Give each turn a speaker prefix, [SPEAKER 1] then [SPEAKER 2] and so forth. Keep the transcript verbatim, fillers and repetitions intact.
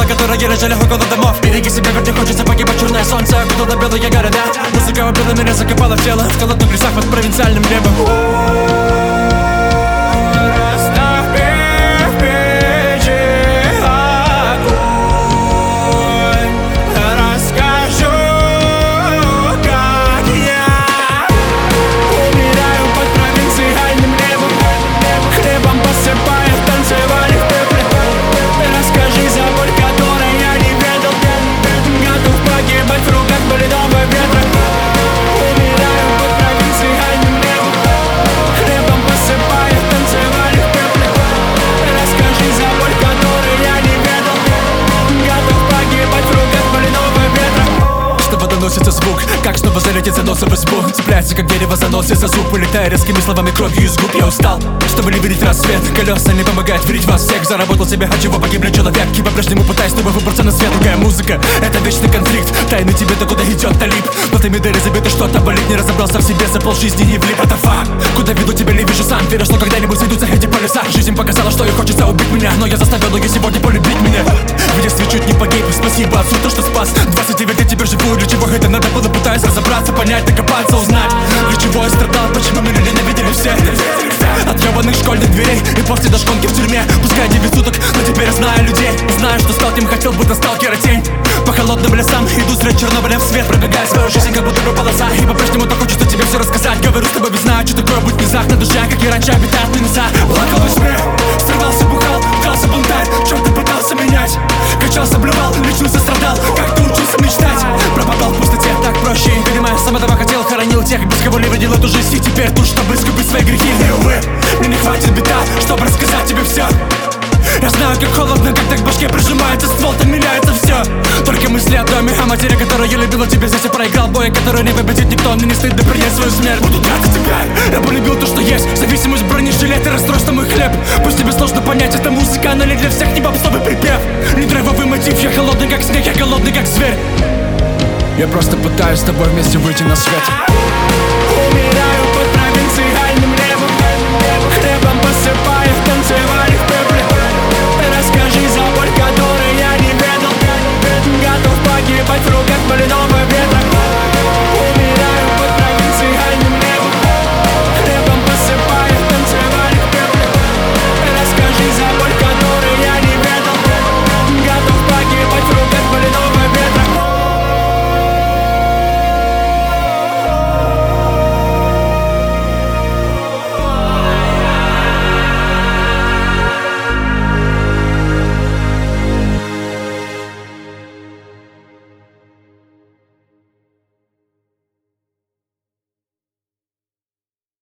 [SPEAKER 1] которые лежали около домов. Береги себя, ведь не хочется погибать. Черное солнце, куда-то белые города. Музыка убила меня, закопала в тело. В холодных лесах под провинциальным небом. Доносится звук, как снова залетит занос в избу. Цепляется, как дерево, заносится звук. Вылетая резкими словами, кровью из губ. Я устал, чтобы не видеть рассвет. Колеса не помогают верить вас всех. Заработал себе, от чего погибли человеки. По-прежнему пытаюсь снова выбраться на свет. Другая музыка, это вечный конфликт. Тайны тебе, да куда идет талиб. Но ты медали забиты, что-то болит. Не разобрался в себе, за полжизни не влип. Это факт, куда веду тебя, не вижу сам. Верю, что когда-нибудь сойдутся эти полюса. Жизнь показала, что ей хочется убить меня, но я заставил ее сегодня полюбить меня. В детстве чуть не погиб, спасибо отцу, то, что спас. двадцать девять лет теперь живу, для чего это надо было, пытаюсь разобраться, понять, докопаться, узнать, для чего я страдал, почему меня ненавидели все. От ебаных школьных дверей и после дошконки в тюрьме. Пускай девять суток, но теперь я знаю людей. Знаю, что стал кем хотел, будто сталкера тень. По холодным лесам иду средь Чернобыля в свет. Пробегая свою жизнь, как будто бы полоса. И по-прежнему так хочется тебе все рассказать. Говорю с тобой без знаю, что такое быть в низах. На душе, как и раньше, обитают минуса. Плакал во сне, срывался, бухал, дрался бунтарь. Чем ты пытался менять? Качался, блювал, лечился, страдал. Как ты учился мечтать? Пропадал в пустоте, так проще. Видимо, я сам этого хотел, хоронил тех, без кого не видел эту жизнь. И теперь тут, чтобы искупить свои грехи. И увы, мне не хватит бита, чтобы рассказать тебе все. Я знаю, как холодно, когда к башке прижимается ствол, там меняется все. Только мысли о доме, о матери, которую я любила тебе. Здесь я проиграл бой, который не победит никто. Мне не стыдно принять свою смерть. Буду драться тебя, я полюбил то, что есть. Зависимость, бронежилет и расстройство, мой хлеб. Пусть тебе сложно понять, это музыка, она не для всех, не попсовый припев. Не драйвовый мотив, я холодный как снег, я голодный как зверь. Я просто пытаюсь с тобой вместе выйти на свет. Умираю.